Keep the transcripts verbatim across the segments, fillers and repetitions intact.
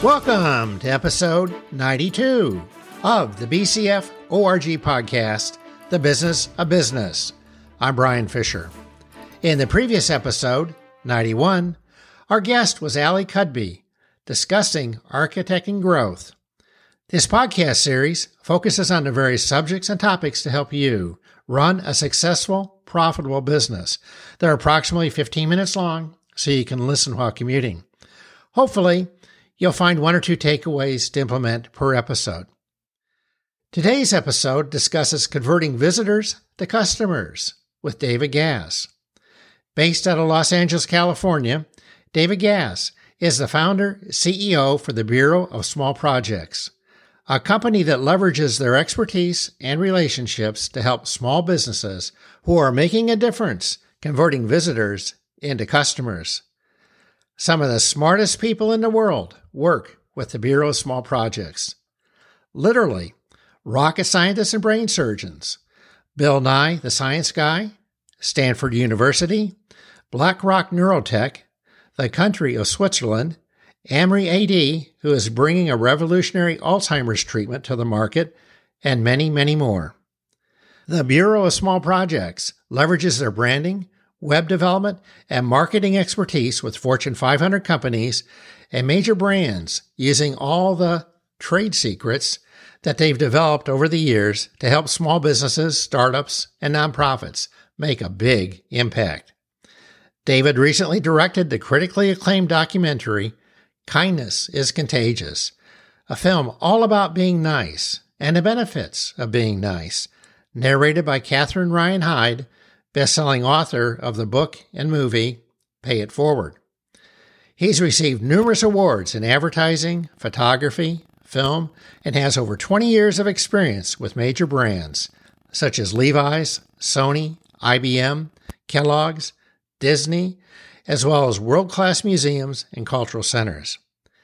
Welcome to episode ninety-two of the B C F O R G podcast, The Business of Business. I'm Brian Fisher. In the previous episode, ninety-one, our guest was Allie Cudby, discussing architecting growth. This podcast series focuses on the various subjects and topics to help you run a successful, profitable business. They're approximately fifteen minutes long, so you can listen while commuting. Hopefully, you'll find one or two takeaways to implement per episode. Today's episode discusses converting visitors to customers with David Gaz. Based out of Los Angeles, California, David Gaz is the founder C E O for the Bureau of Small Projects, a company that leverages their expertise and relationships to help small businesses who are making a difference converting visitors into customers. Some of the smartest people in the world work with the Bureau of Small Projects. Literally, rocket scientists and brain surgeons, Bill Nye, the science guy, Stanford University, BlackRock Neurotech, the country of Switzerland, Amri A D, who is bringing a revolutionary Alzheimer's treatment to the market, and many, many more. The Bureau of Small Projects leverages their branding, web development, and marketing expertise with Fortune five hundred companies and major brands using all the trade secrets that they've developed over the years to help small businesses, startups, and nonprofits make a big impact. David recently directed the critically acclaimed documentary, Kindness is Contagious, a film all about being nice and the benefits of being nice, narrated by Catherine Ryan Hyde, best-selling author of the book and movie, Pay It Forward. He's received numerous awards in advertising, photography, film, and has over twenty years of experience with major brands such as Levi's, Sony, I B M, Kellogg's, Disney, as well as world-class museums and cultural centers.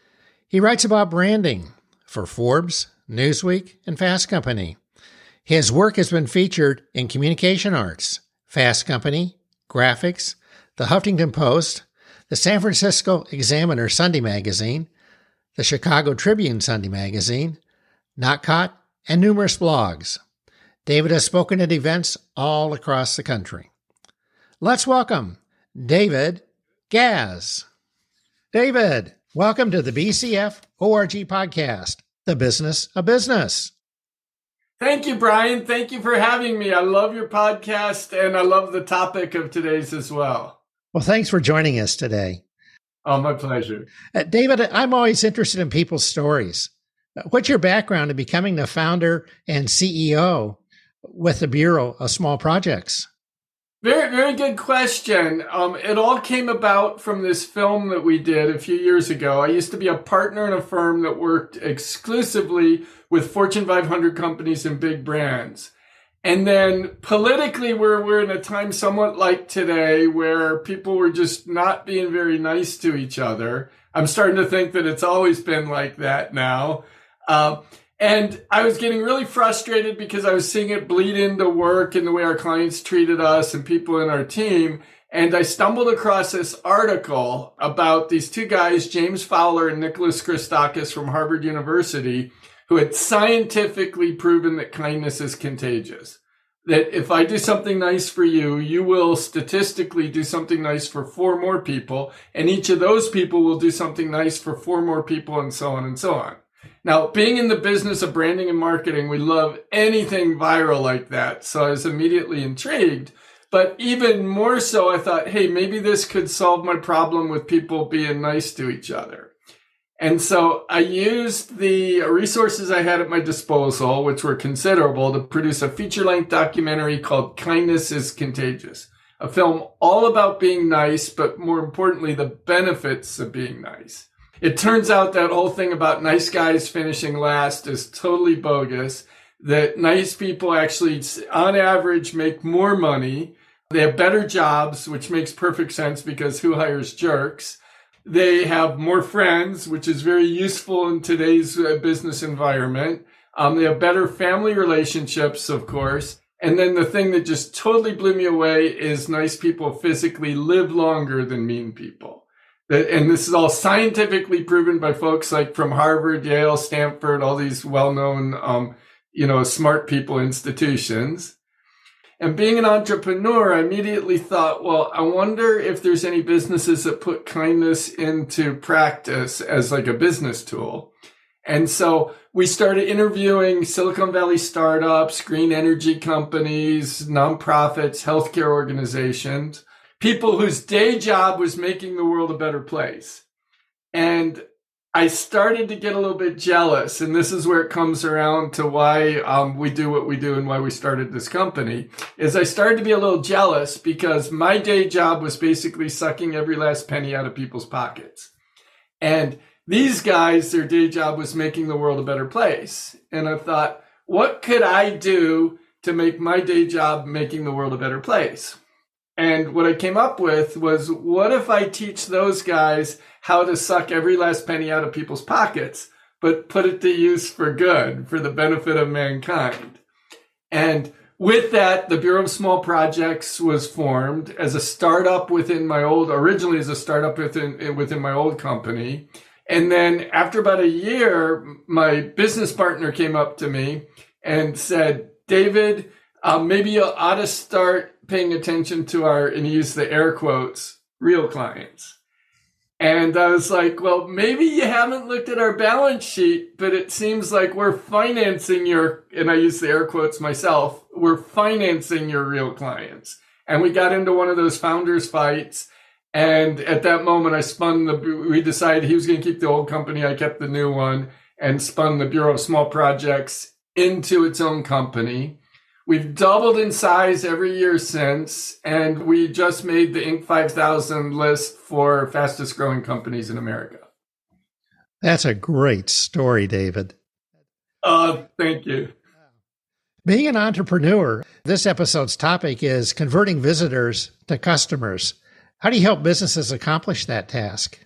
He writes about branding for Forbes, Newsweek, and Fast Company. His work has been featured in Communication Arts, Fast Company, Graphics, the Huffington Post, the San Francisco Examiner Sunday Magazine, the Chicago Tribune Sunday Magazine, Knotcot, and numerous blogs. David has spoken at events all across the country. Let's welcome David Gaz. David, welcome to the B C F O R G podcast, The Business of Business. Thank you, Brian. Thank you for having me. I love your podcast, and I love the topic of today's as well. Well, thanks for joining us today. Oh, my pleasure. Uh, David, I'm always interested in people's stories. What's your background in becoming the founder and C E O with the Bureau of Small Projects? Very, very good question. Um, it all came about from this film that we did a few years ago. I used to be a partner in a firm that worked exclusively with Fortune five hundred companies and big brands. And then politically, we're, we're in a time somewhat like today where people were just not being very nice to each other. I'm starting to think that it's always been like that now. Uh, And I was getting really frustrated because I was seeing it bleed into work and the way our clients treated us and people in our team. And I stumbled across this article about these two guys, James Fowler and Nicholas Christakis from Harvard University, who had scientifically proven that kindness is contagious. That if I do something nice for you, you will statistically do something nice for four more people. And each of those people will do something nice for four more people, and so on and so on. Now, being in the business of branding and marketing, we love anything viral like that. So I was immediately intrigued. But even more so, I thought, hey, maybe this could solve my problem with people being nice to each other. And so I used the resources I had at my disposal, which were considerable, to produce a feature-length documentary called Kindness is Contagious, a film all about being nice, but more importantly, the benefits of being nice. It turns out that whole thing about nice guys finishing last is totally bogus, that nice people actually, on average, make more money. They have better jobs, which makes perfect sense because who hires jerks? They have more friends, which is very useful in today's business environment. Um, they have better family relationships, of course. And then the thing that just totally blew me away is nice people physically live longer than mean people. And this is all scientifically proven by folks like from Harvard, Yale, Stanford, all these well-known, um, you know, smart people institutions. And being an entrepreneur, I immediately thought, well, I wonder if there's any businesses that put kindness into practice as like a business tool. And so we started interviewing Silicon Valley startups, green energy companies, nonprofits, healthcare organizations, people whose day job was making the world a better place. And I started to get a little bit jealous. And this is where it comes around to why um, we do what we do and why we started this company, is I started to be a little jealous because my day job was basically sucking every last penny out of people's pockets. And these guys, their day job was making the world a better place. And I thought, what could I do to make my day job making the world a better place? And what I came up with was, what if I teach those guys how to suck every last penny out of people's pockets, but put it to use for good, for the benefit of mankind? And with that, the Bureau of Small Projects was formed as a startup within my old, originally as a startup within, within my old company. And then after about a year, my business partner came up to me and said, David, uh, maybe you ought to start paying attention to our, and he used the air quotes, real clients. And I was like, well, maybe you haven't looked at our balance sheet, but it seems like we're financing your, and I use the air quotes myself, we're financing your real clients. And we got into one of those founders fights. And at that moment, I spun the, we decided he was going to keep the old company. I kept the new one and spun the Bureau of Small Projects into its own company. We've doubled in size every year since, and we just made the Inc five thousand list for fastest growing companies in America. That's a great story, David. Uh, thank you. Being an entrepreneur, this episode's topic is converting visitors to customers. How do you help businesses accomplish that task?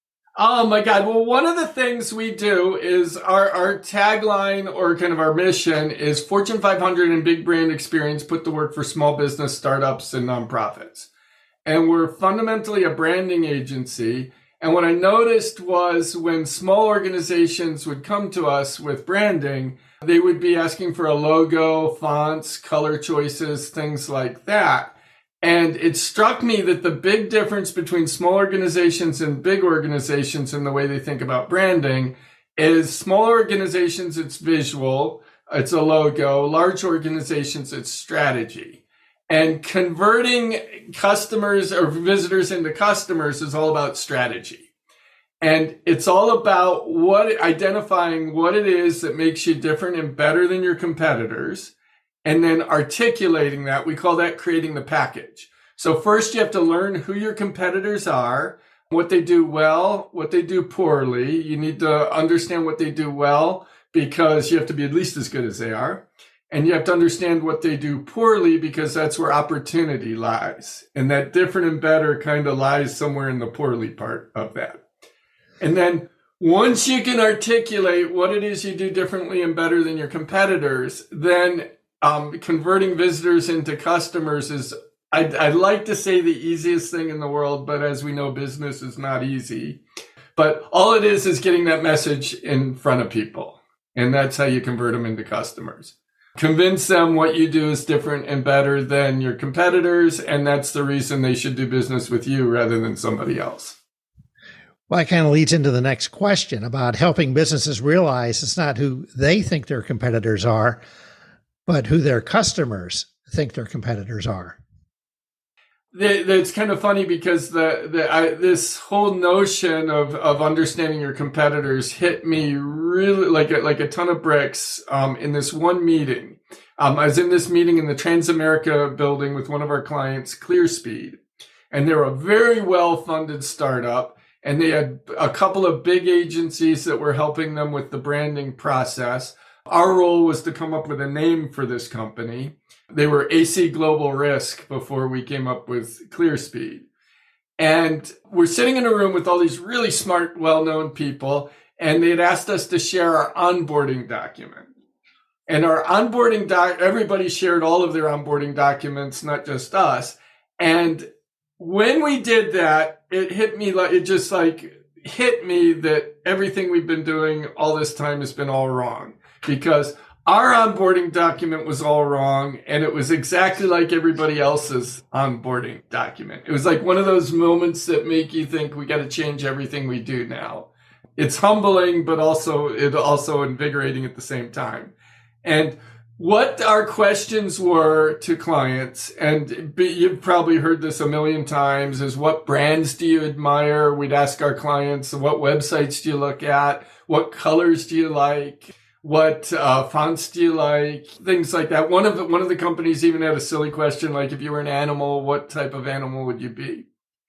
Oh my God. Well, one of the things we do is our, our tagline or kind of our mission is Fortune five hundred and big brand experience put to work for small business, startups, and nonprofits. And we're fundamentally a branding agency. And what I noticed was when small organizations would come to us with branding, they would be asking for a logo, fonts, color choices, things like that. And it struck me that the big difference between small organizations and big organizations in the way they think about branding is small organizations, it's visual, it's a logo. Large organizations, it's strategy. And converting customers or visitors into customers is all about strategy. And it's all about what identifying what it is that makes you different and better than your competitors. And then articulating that, we call that creating the package. So first you have to learn who your competitors are, what they do well, what they do poorly. You need to understand what they do well because you have to be at least as good as they are. And you have to understand what they do poorly because that's where opportunity lies. And that different and better kind of lies somewhere in the poorly part of that. And then once you can articulate what it is you do differently and better than your competitors, then Um, converting visitors into customers is, I'd, I'd like to say the easiest thing in the world, but as we know, business is not easy. But all it is is getting that message in front of people. And that's how you convert them into customers. Convince them what you do is different and better than your competitors. And that's the reason they should do business with you rather than somebody else. Well, that kind of leads into the next question about helping businesses realize it's not who they think their competitors are, but who their customers think their competitors are. It's kind of funny because the, the I, this whole notion of, of understanding your competitors hit me really like a, like a ton of bricks um, in this one meeting. Um, I was in this meeting in the Transamerica building with one of our clients, ClearSpeed, and they're a very well-funded startup. And they had a couple of big agencies that were helping them with the branding process. Our role was to come up with a name for this company. They were A C Global Risk before we came up with ClearSpeed. And we're sitting in a room with all these really smart, well-known people, and they had asked us to share our onboarding document. And our onboarding doc, everybody shared all of their onboarding documents, not just us. And when we did that, it hit me like, it just like hit me that everything we've been doing all this time has been all wrong, because our onboarding document was all wrong, and it was exactly like everybody else's onboarding document. It was like one of those moments that make you think we got to change everything we do now. It's humbling, but also it also invigorating at the same time. And what our questions were to clients, and you've probably heard this a million times, is what brands do you admire? We'd ask our clients, what websites do you look at? What colors do you like? What uh, fonts do you like? Things like that. One of the, one of the companies even had a silly question, like if you were an animal, what type of animal would you be?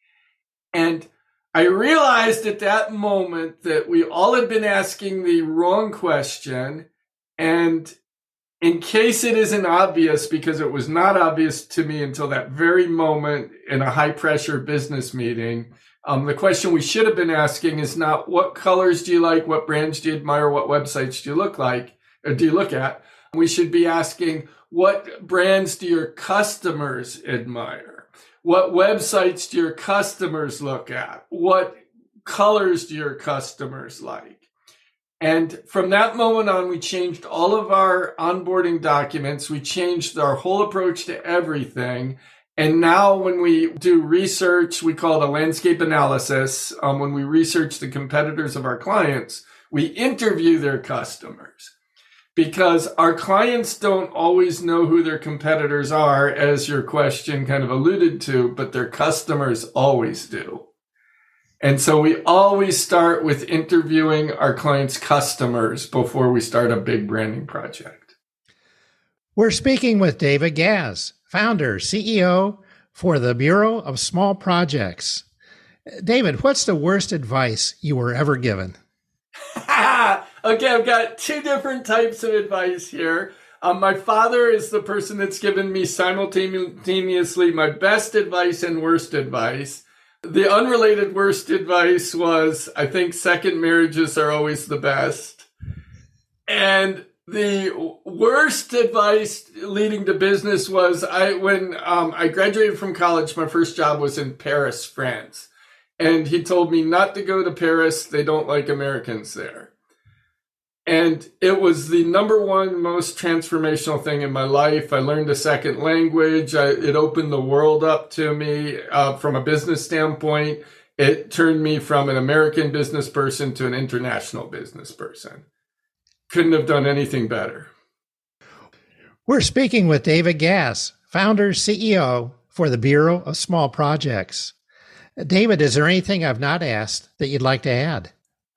And I realized at that moment that we all had been asking the wrong question. And in case it isn't obvious, because it was not obvious to me until that very moment in a high pressure business meeting, Um, the question we should have been asking is not what colors do you like, what brands do you admire, what websites do you look like, or do you look at? We should be asking, what brands do your customers admire? What websites do your customers look at? What colors do your customers like? And from that moment on, we changed all of our onboarding documents. We changed our whole approach to everything. And now when we do research, we call it a landscape analysis. Um, when we research the competitors of our clients, we interview their customers, because our clients don't always know who their competitors are, as your question kind of alluded to, but their customers always do. And so we always start with interviewing our clients' customers before we start a big branding project. We're speaking with David Gaz, founder, C E O for the Bureau of Small Projects. David, what's the worst advice you were ever given? Okay, I've got two different types of advice here. Um, my father is the person that's given me simultaneously my best advice and worst advice. The unrelated worst advice was, I think second marriages are always the best. And the worst advice leading to business was I when um, I graduated from college, my first job was in Paris, France. And he told me not to go to Paris. They don't like Americans there. And it was the number one most transformational thing in my life. I learned a second language. I, it opened the world up to me uh, from a business standpoint. It turned me from an American business person to an international business person. Couldn't have done anything better. We're speaking with David Gaz, founder, C E O for the Bureau of Small Projects. David, is there anything I've not asked that you'd like to add?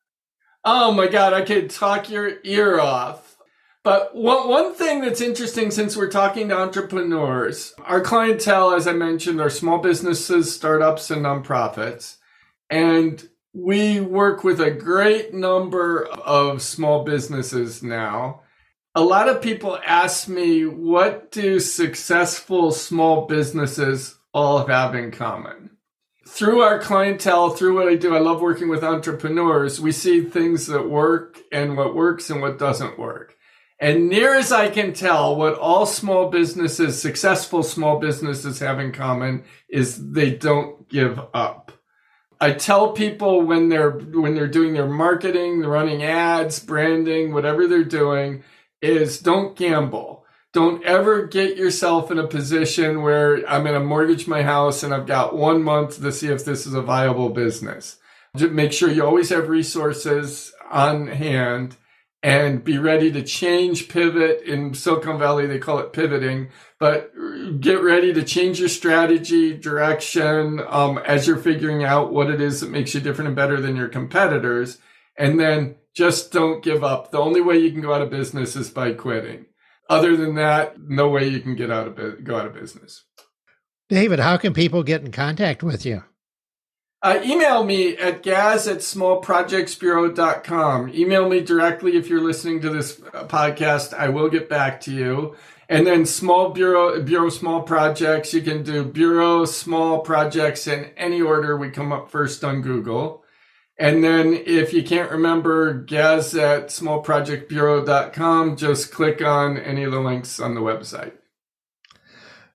Oh my God, I could talk your ear off. But one, one thing that's interesting, since we're talking to entrepreneurs, our clientele, as I mentioned, are small businesses, startups, and nonprofits. And we work with a great number of small businesses now. A lot of people ask me, what do successful small businesses all have in common? Through our clientele, through what I do, I love working with entrepreneurs. We see things that work and what works and what doesn't work. And near as I can tell, what all small businesses, successful small businesses have in common is they don't give up. I tell people when they're when they're doing their marketing, they're running ads, branding, whatever they're doing, is don't gamble. Don't ever get yourself in a position where I'm going to mortgage my house and I've got one month to see if this is a viable business. Just make sure you always have resources on hand and be ready to change, pivot. In Silicon Valley, they call it pivoting, but get ready to change your strategy, direction, um, as you're figuring out what it is that makes you different and better than your competitors. And then just don't give up. The only way you can go out of business is by quitting. Other than that, no way you can get out of go out of business. David, how can people get in contact with you? Uh, email me at gaz at small projects bureau dot com. Email me directly if you're listening to this podcast. I will get back to you. And then small bureau, bureau small projects, you can do bureau small projects in any order. We come up first on Google. And then if you can't remember, gaz at small project bureau dot com, just click on any of the links on the website.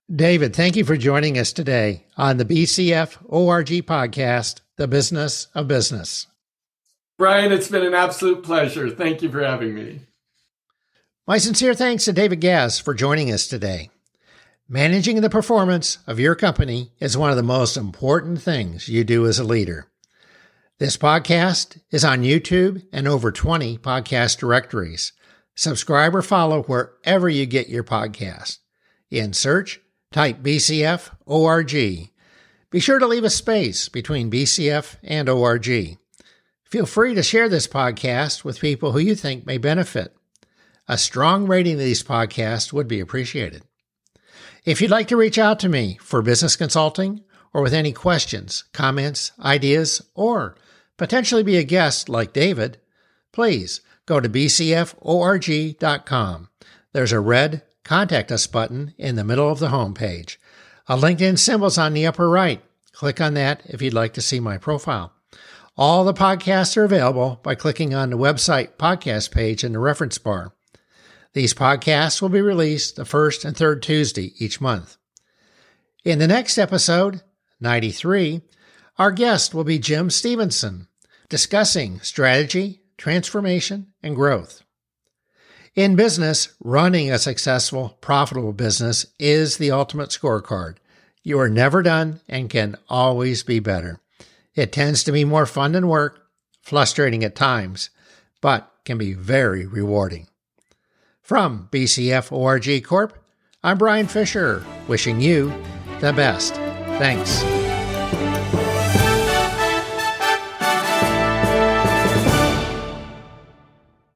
David, thank you for joining us today on the B C F O R G podcast, The Business of Business. Brian, it's been an absolute pleasure. Thank you for having me. My sincere thanks to David Gass for joining us today. Managing the performance of your company is one of the most important things you do as a leader. This podcast is on YouTube and over twenty podcast directories. Subscribe or follow wherever you get your podcast. In search, type B C F O R G. Be sure to leave a space between B C F and O R G. Feel free to share this podcast with people who you think may benefit. A strong rating of these podcasts would be appreciated. If you'd like to reach out to me for business consulting or with any questions, comments, ideas, or potentially be a guest like David, please go to b c f o r g dot com. There's a red Contact Us button in the middle of the homepage. A LinkedIn symbol's on the upper right. Click on that if you'd like to see my profile. All the podcasts are available by clicking on the website podcast page in the reference bar. These podcasts will be released the first and third Tuesday each month. In the next episode, ninety-three, our guest will be Jim Stevenson, discussing strategy, transformation, and growth. In business, running a successful, profitable business is the ultimate scorecard. You are never done and can always be better. It tends to be more fun than work, frustrating at times, but can be very rewarding. From B C F O R G Corp, I'm Brian Fisher, wishing you the best. Thanks.